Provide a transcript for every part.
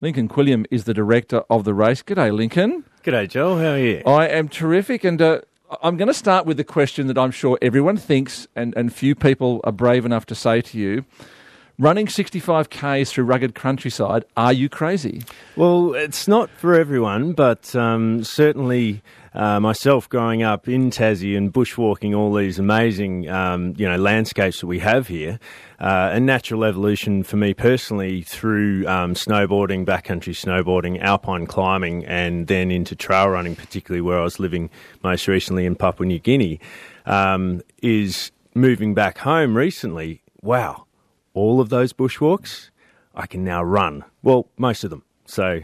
Lincoln Quilliam is the director of the race. G'day, Lincoln. G'day, Joel. How are you? I am terrific, and I'm going to start with the question that I'm sure everyone thinks and few people are brave enough to say to you. Running 65 Ks through rugged countryside, are you crazy? Well, it's not for everyone, but certainly myself growing up in Tassie and bushwalking all these amazing landscapes that we have here, a natural evolution for me personally through snowboarding, backcountry snowboarding, alpine climbing, and then into trail running, particularly where I was living most recently in Papua New Guinea, is moving back home recently. Wow. All of those bushwalks, I can now run. Well, most of them. So,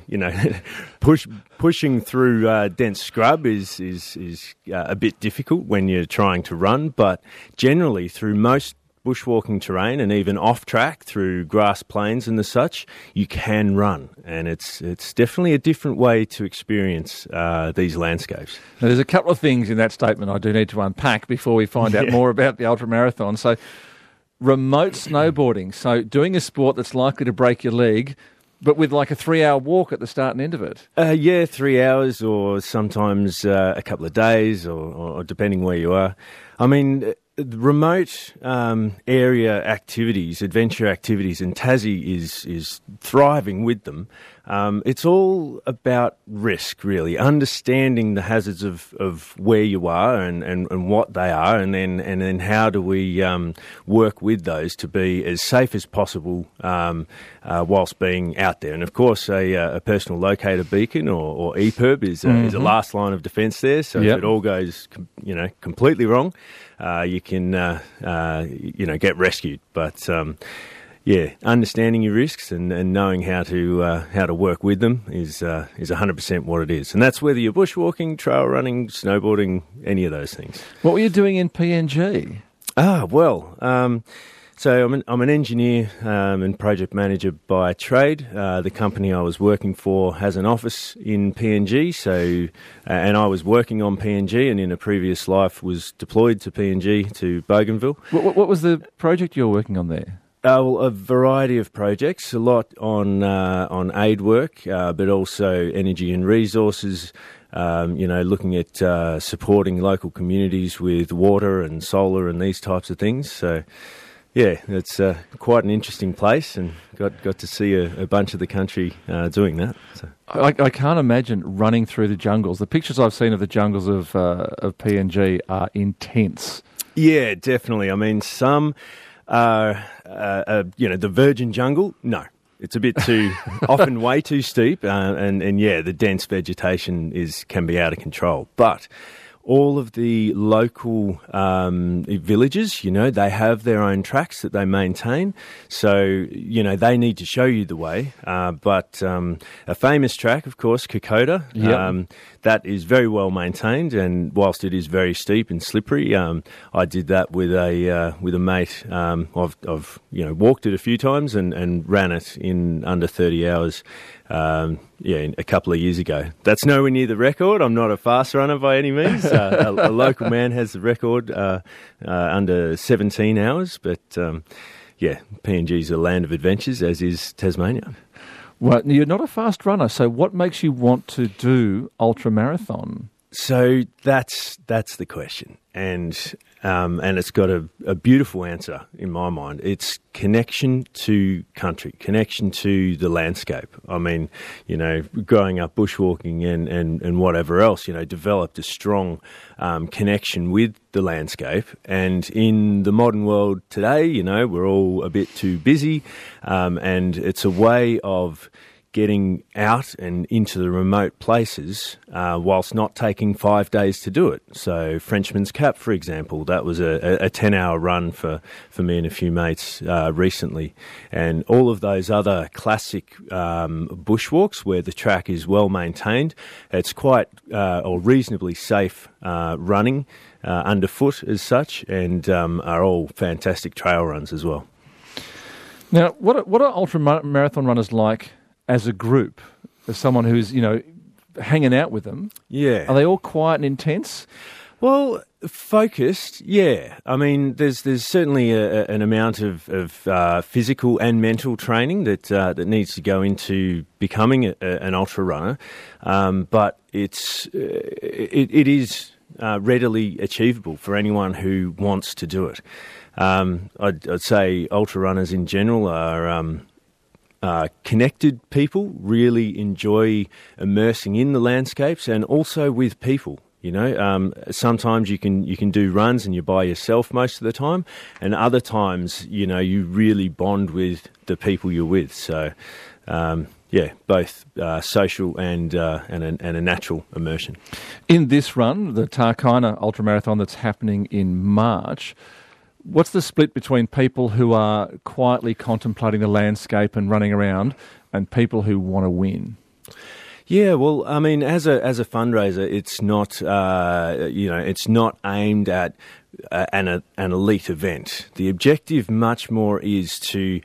pushing through dense scrub is a bit difficult when you're trying to run, but generally through most bushwalking terrain and even off track through grass plains and the such, you can run, and it's definitely a different way to experience these landscapes. Now, there's a couple of things in that statement I do need to unpack before we find out more about the ultramarathon. So, remote snowboarding, so doing a sport that's likely to break your leg, but with like a 3-hour walk at the start and end of it. 3 hours, or sometimes a couple of days, or depending where you are. I mean, remote area activities, adventure activities, and Tassie is thriving with them. It's all about risk, really, understanding the hazards of where you are and what they are, and then how do we work with those to be as safe as possible whilst being out there. And of course, a personal locator beacon or EPIRB is a last line of defence there. So if it all goes completely wrong, you can get rescued. But understanding your risks and knowing how to work with them is 100% what it is. And that's whether you're bushwalking, trail running, snowboarding, any of those things. What were you doing in PNG? So I'm an engineer and project manager by trade. The company I was working for has an office in PNG, and I was working on PNG, and in a previous life was deployed to PNG, to Bougainville. What was the project you were working on there? A variety of projects, a lot on aid work, but also energy and resources, looking at supporting local communities with water and solar and these types of things. So, yeah, it's quite an interesting place, and got to see a bunch of the country doing that. So. I can't imagine running through the jungles. The pictures I've seen of the jungles of PNG are intense. Yeah, definitely. I mean, some... the virgin jungle, no. It's a bit too, often way too steep, and the dense vegetation can be out of control. But all of the local villages, they have their own tracks that they maintain. So, they need to show you the way. But a famous track, of course, Kokoda, that is very well maintained. And whilst it is very steep and slippery, I did that with a mate. I've walked it a few times and ran it in under 30 hours. A couple of years ago. That's nowhere near the record. I'm not a fast runner by any means. A local man has the record under 17 hours. But, PNG is a land of adventures, as is Tasmania. Well, you're not a fast runner, so what makes you want to do ultramarathon? So that's the question. And it's got a beautiful answer in my mind. It's connection to country, connection to the landscape. I mean, growing up bushwalking and whatever else, developed a strong connection with the landscape. And in the modern world today, we're all a bit too busy, and it's a way of getting out and into the remote places whilst not taking 5 days to do it. So Frenchman's Cap, for example, that was a 10-hour run for me and a few mates recently. And all of those other classic bushwalks where the track is well maintained, it's quite or reasonably safe running underfoot as such, and are all fantastic trail runs as well. Now, what are ultramarathon runners like as a group, as someone who's, hanging out with them? Yeah. Are they all quiet and intense? Well, Focused, yeah. I mean, there's certainly an amount of physical and mental training that needs to go into becoming an ultra runner, but it is readily achievable for anyone who wants to do it. I'd say ultra runners in general are connected people, really enjoy immersing in the landscapes and also with people. You know, sometimes you can do runs and you're by yourself most of the time, and other times, you know, you really bond with the people you're with. So, both social and a natural immersion. In this run, the Tarkina Ultramarathon that's happening in March, what's the split between people who are quietly contemplating the landscape and running around and people who want to win? Yeah, well, I mean, as a fundraiser, it's not it's not aimed at an elite event. The objective much more is to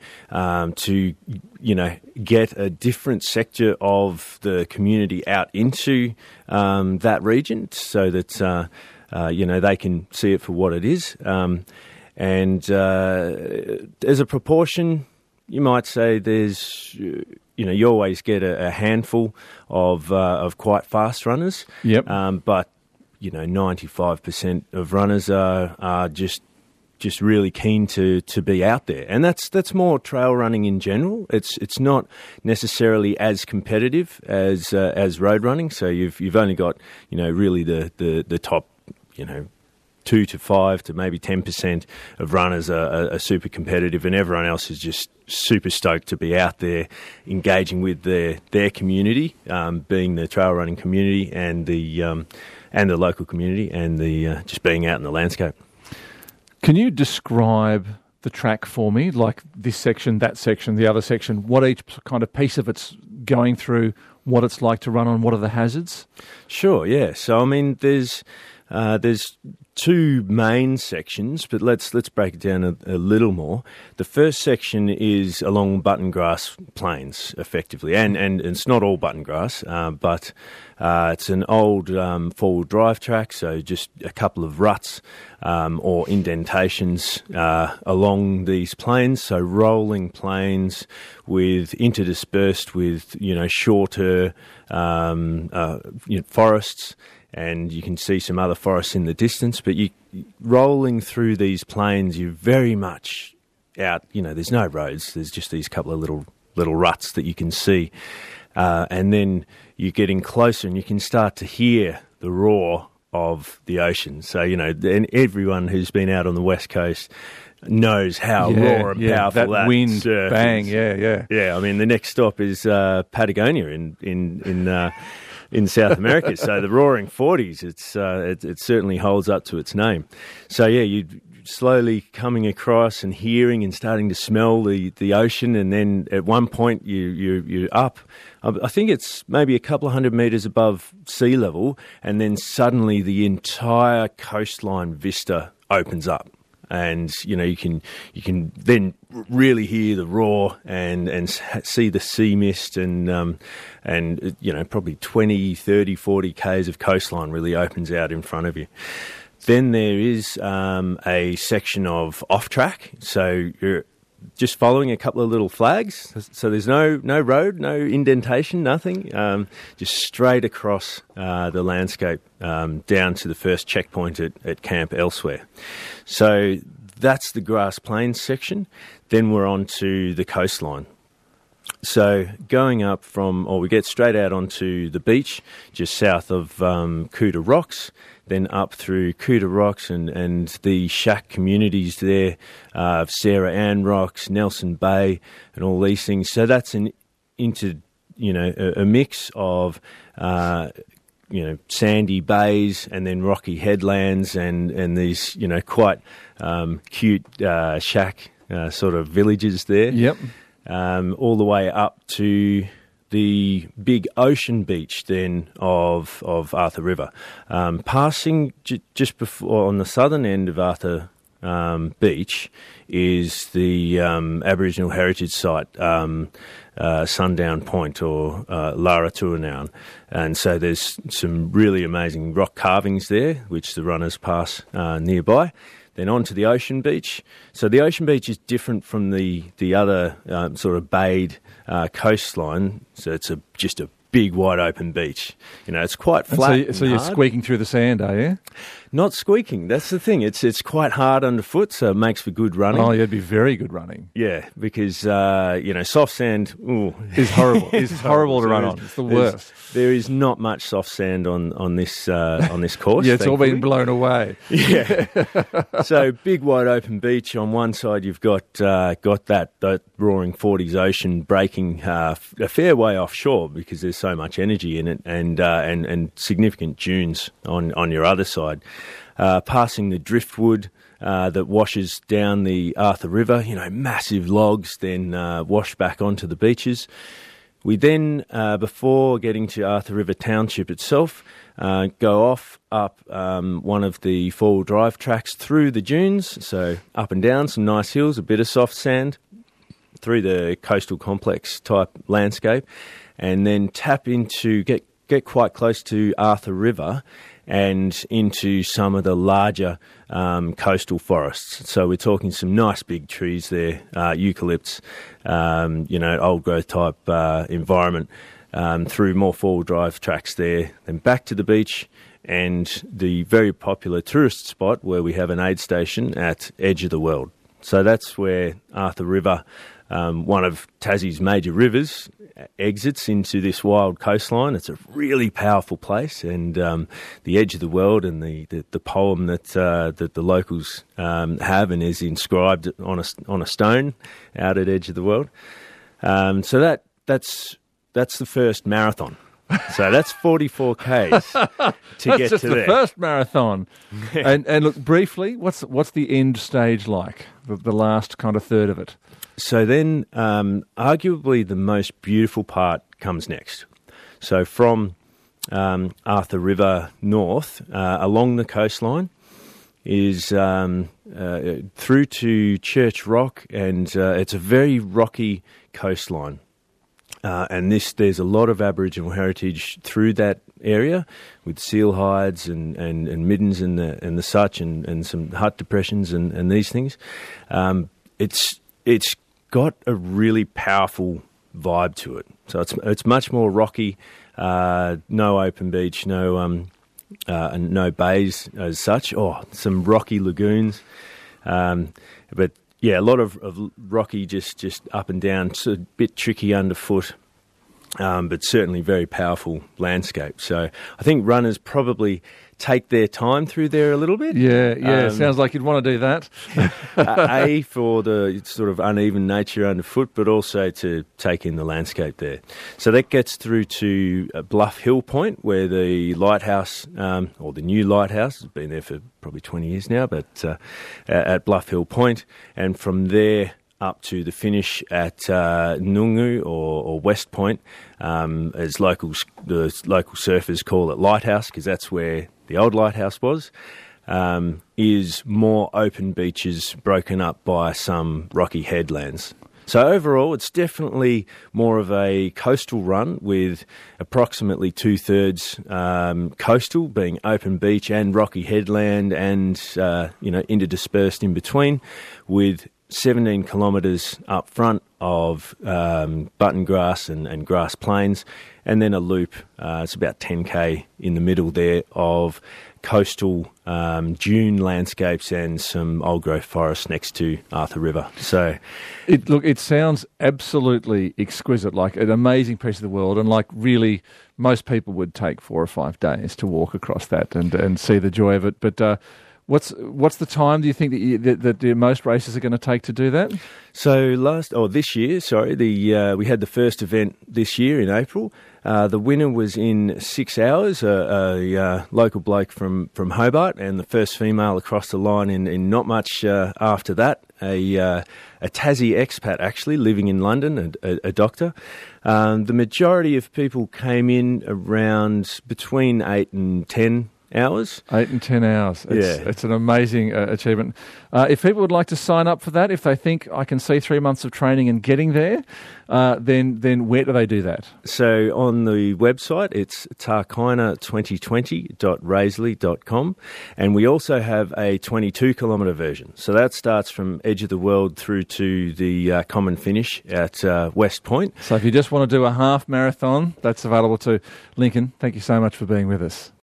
get a different sector of the community out into that region, so that they can see it for what it is. And as a proportion, you might say there's, you always get a handful of quite fast runners. Yep. But 95% of runners are just really keen to be out there, and that's more trail running in general. It's not necessarily as competitive as road running. So you've only got really the top 2 to 5 to maybe 10% of runners are super competitive, and everyone else is just super stoked to be out there engaging with their community, being the trail running community and the local community, and the just being out in the landscape. Can you describe the track for me, like this section, that section, the other section, what each kind of piece of it's going through, what it's like to run on, what are the hazards? Sure, yeah. So, I mean, there's two main sections, but let's break it down a little more. The first section is along button grass plains, effectively, and it's not all button grass, but it's an old four-wheel drive track, so just a couple of ruts or indentations along these plains, so rolling plains interdispersed with shorter forests. And you can see some other forests in the distance, but rolling through these plains, you're very much out. There's no roads. There's just these couple of little ruts that you can see, and then you're getting closer, and you can start to hear the roar of the ocean. So and everyone who's been out on the West Coast knows how raw and powerful that wind surf bang. is. Yeah. I mean, the next stop is Patagonia in South America, so the Roaring 40s, it certainly holds up to its name. So you're slowly coming across and hearing and starting to smell the ocean, and then at one point you're up. I think it's maybe a couple of 100 metres above sea level, and then suddenly the entire coastline vista opens up. And you can then really hear the roar and see the sea mist and probably 20, 30, 40 k's of coastline really opens out in front of you. Then there is a section of off track, so you're just following a couple of little flags. So there's no road, no indentation, nothing. Just straight across the landscape down to the first checkpoint at Camp Elsewhere. So that's the grass plains section. Then we're on to the coastline. So going up we get straight out onto the beach just south of Kuta Rocks, then up through Kuta Rocks and the shack communities there of Sarah Ann Rocks, Nelson Bay, and all these things. So that's a mix of sandy bays and then rocky headlands and these quite cute shack sort of villages there. Yep. All the way up to the big ocean beach then of Arthur River, passing just before on the southern end of Arthur beach is the Aboriginal heritage site, Sundown Point or Laratuanaun. And so there's some really amazing rock carvings there, which the runners pass nearby. Then on to the ocean beach. So the ocean beach is different from the other sort of bayed coastline. So it's just a big, wide open beach. It's quite flat. So you're squeaking through the sand, are you? Not squeaking. That's the thing. It's quite hard underfoot, so it makes for good running. Oh, you'd be very good running. Yeah, because soft sand is horrible. It's horrible to run on. It's the worst. There is not much soft sand on this course. Yeah, it's all been blown away. Yeah. So big, wide open beach. On one side, you've got that roaring 40s ocean breaking a fair way offshore because there's so much energy in it, and significant dunes on your other side. Passing the driftwood that washes down the Arthur River, massive logs, then wash back onto the beaches. We then, before getting to Arthur River Township itself, go off up one of the four-wheel drive tracks through the dunes, so up and down, some nice hills, a bit of soft sand, through the coastal complex type landscape, and then tap into, get quite close to Arthur River and into some of the larger coastal forests. So we're talking some nice big trees there, eucalypts, old growth type environment, through more four-wheel drive tracks there, then back to the beach and the very popular tourist spot where we have an aid station at Edge of the World. So that's where Arthur River, one of Tassie's major rivers, exits into this wild coastline. It's a really powerful place, and the Edge of the World and the poem that the locals have and is inscribed on a stone out at Edge of the World. So that's the first marathon. So that's 44 Ks to that's get just to the there. first marathon. And look, briefly, what's the end stage like? The last kind of third of it. So then, arguably the most beautiful part comes next. So from Arthur River north, along the coastline, is through to Church Rock, and it's a very rocky coastline. And there's a lot of Aboriginal heritage through that area, with seal hides and middens and the such, and some hut depressions and these things. It's got a really powerful vibe to it. So it's much more rocky, no open beach, no bays as such. Oh, some rocky lagoons, but yeah, a lot of rocky, just up and down. It's a bit tricky underfoot, but certainly very powerful landscape. So I think runners probably take their time through there a little bit. Yeah, sounds like you'd want to do that. For the sort of uneven nature underfoot, but also to take in the landscape there. So that gets through to Bluff Hill Point, where the lighthouse, or the new lighthouse, has been there for probably 20 years now, but at Bluff Hill Point, and from there up to the finish at Nungu or West Point, as the local surfers call it Lighthouse, because that's where the old lighthouse was, is more open beaches broken up by some rocky headlands. So overall, it's definitely more of a coastal run, with approximately two-thirds coastal, being open beach and rocky headland, and interdispersed in between, with 17 kilometres up front of button grass and grass plains, and then a loop, it's about 10k in the middle there, of coastal dune landscapes and some old growth forest next to Arthur River. So it sounds absolutely exquisite, like an amazing piece of the world, and like really most people would take 4 or 5 days to walk across that and see the joy of it. But what's the time do you think that most races are going to take to do that? So this year, we had the first event this year in April. The winner was in 6 hours, a local bloke from Hobart, and the first female across the line in not much after that, a Tassie expat actually, living in London, a doctor. The majority of people came in around between 8 and 10 hours. 8 and 10 hours. It's an amazing achievement. If people would like to sign up for that, if they think I can see 3 months of training and getting there, then where do they do that? So on the website, it's tarkina2020.raisley.com, and we also have a 22-kilometre version. So that starts from Edge of the World through to the common finish at West Point. So if you just want to do a half marathon, that's available too. Lincoln, thank you so much for being with us.